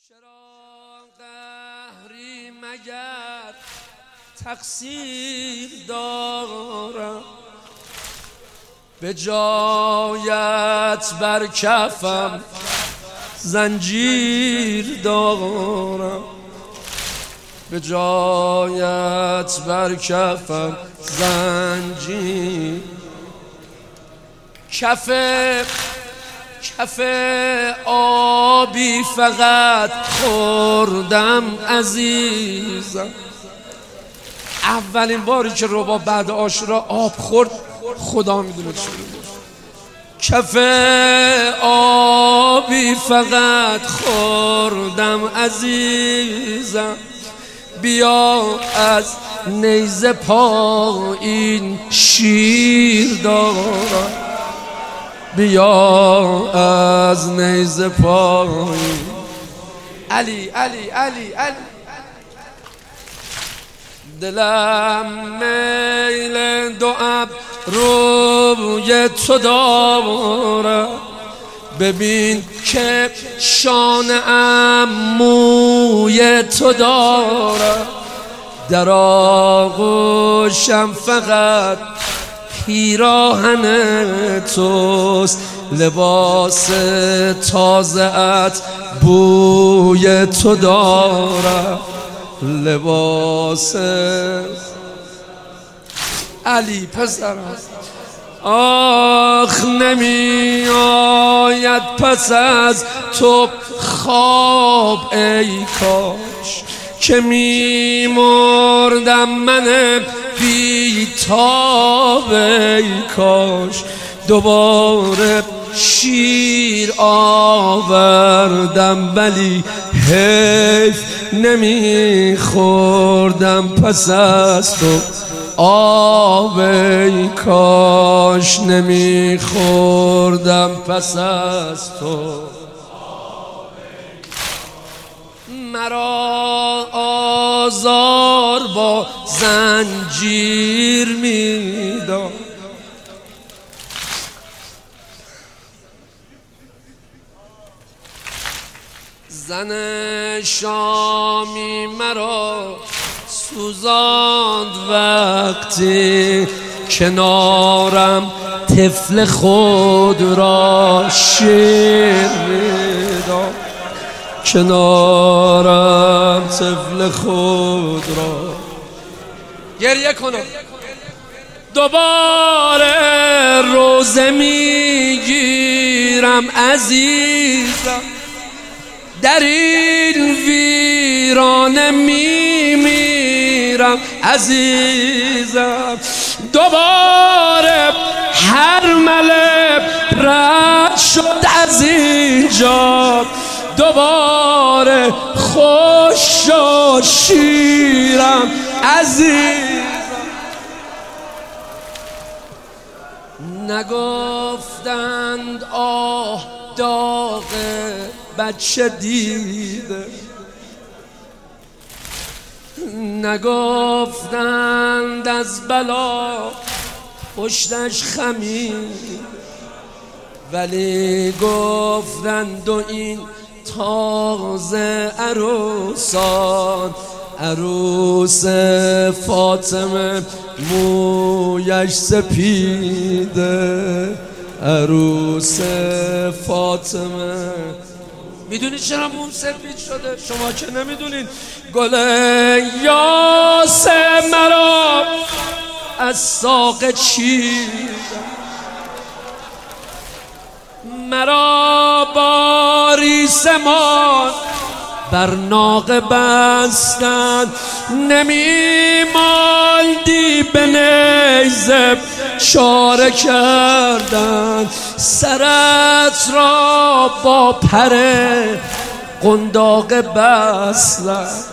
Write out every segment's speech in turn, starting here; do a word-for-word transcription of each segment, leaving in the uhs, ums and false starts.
چرا قهری مگر تقصیر دارم، به جایت بر کفم زنجیر دارم، به جایت بر کفم زنجیر. کف کف آبی فقط خوردم عزیزم. اولین باری که رباب بعد عاشورا آب خورد خدا میدونه چی بود. کف آبی فقط خوردم عزیزم، بیا از نیزه پایین شیر دارم، بیا از نیزه پایین. علی علی علی علی دلم میل دو ابروی تو داره، ببین که شانه‌ام موی تو داره، در آغوشم فقط پیراهن توست، لباس تازه‌ات بوی تو داره، لباس علی پسرم. آخ نمی آید پس از تو خواب ای کاش، که می مردم من بی تاب ای کاش. دوباره شیر آوردم ولی حیف نمی خوردم پس از تو آب ای کاش، نمی خوردم پس از تو. مرا آزار با زنجیر میداد، زن شامی مرا سوزاند وقتی کنارم طفل خود را شیر میداد، کنارم طفل خود را. گریه کنم دوباره روزه میگیرم عزیزم، در این ویرانه میمیرم عزیزم. دوباره هر مله رد شد از اینجا، دوباره خوش شد شیرم عزیزم. نگفتند آه داغ بچه دیده، نگفتند از بلا پشتش خمید، ولی گفتند و این تازه عروسان، عروس فاطمه مویش سپیده، عروس فاطمه. میدونی چرا موم سفید شده؟ شما که نمیدونین. گل یاس مرا از ساق چیدم، مرا باری سمان بر ناقه بستند، نمی ماندی به نیزه چاره کردند، سرت را با پر قنداق بستند.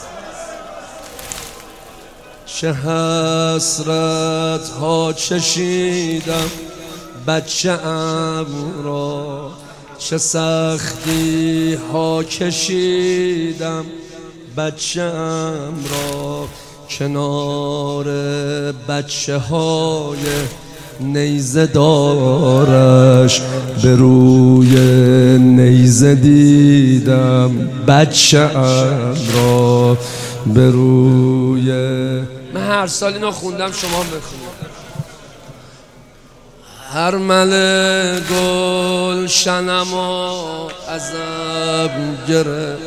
چه حسرت ها چشیدم بچه ام را، چه سختی ها کشیدم بچه ام را، کنار بچه های نیزه دارش به روی نیزه دیدم بچه ام را به روی. من هر سال اینو خوندم، شما بخونید. هر مل گل شنما عذب گرفت،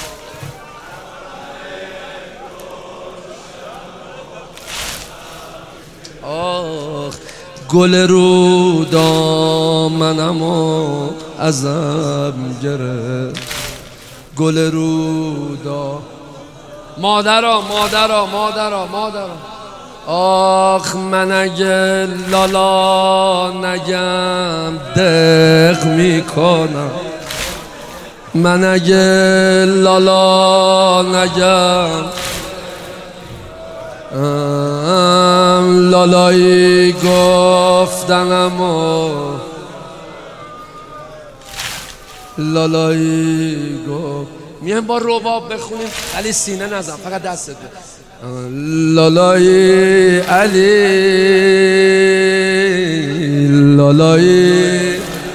آخ گل رو دامنمو عذب گرفت، گل رو دا مادرا مادرا مادرا مادرا. آخ من اگه لالا نگم دق میکنم، من اگه لالا نگم لالایی گفتنم و لالایی گفت. میایم با رباب بخونیم علی سینه نزن، فقط دستت بده. لالایی علی لالایی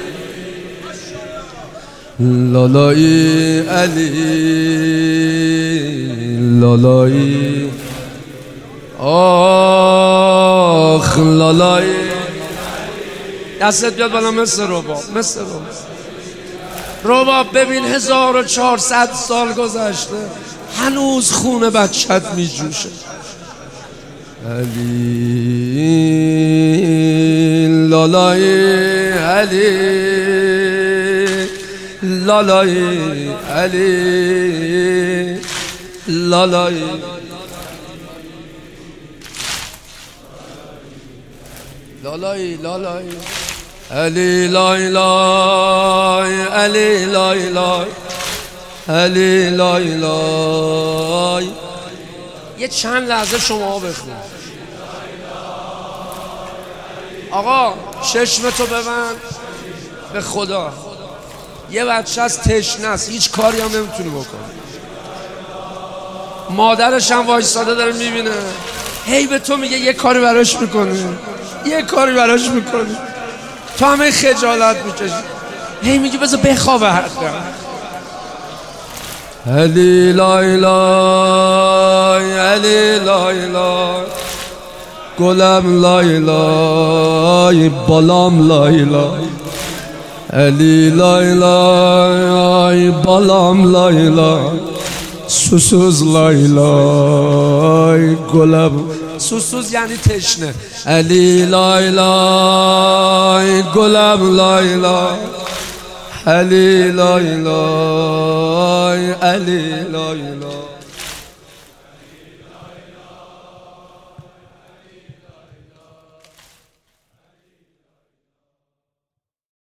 لالایی علی لالایی آخ لالایی. دستت بیاد بالا مثل رباب، مثل رباب. رباب ببین هزار و چهارصد سال گذشته هنوز خون بچت می جوشه. علی لالای علی لالای علی لالای لالای لالای علی لای لای علی لای لای علی لای لای. یه چند لحظه شما بخون. آقا چشمتو ببند، به خدا یه بچه از تشنه است، هیچ کاری هم نمیتونی بکنی. مادرش هم وایساده داره میبینه، هی به تو میگه یه کاری براش میکنی، یه کاری براش میکنی، تو همه خجالت میکشی، هی میگی بذار بخوابه حتی. علی لای لای علی لای لای گلم لای لای بالام لای لای علی لای لای بالام لای لای سوسوز لای لای گلم. سوسوز یعنی تشنه. علی لای لای گلم لای لای علی لای لای علی لای لای.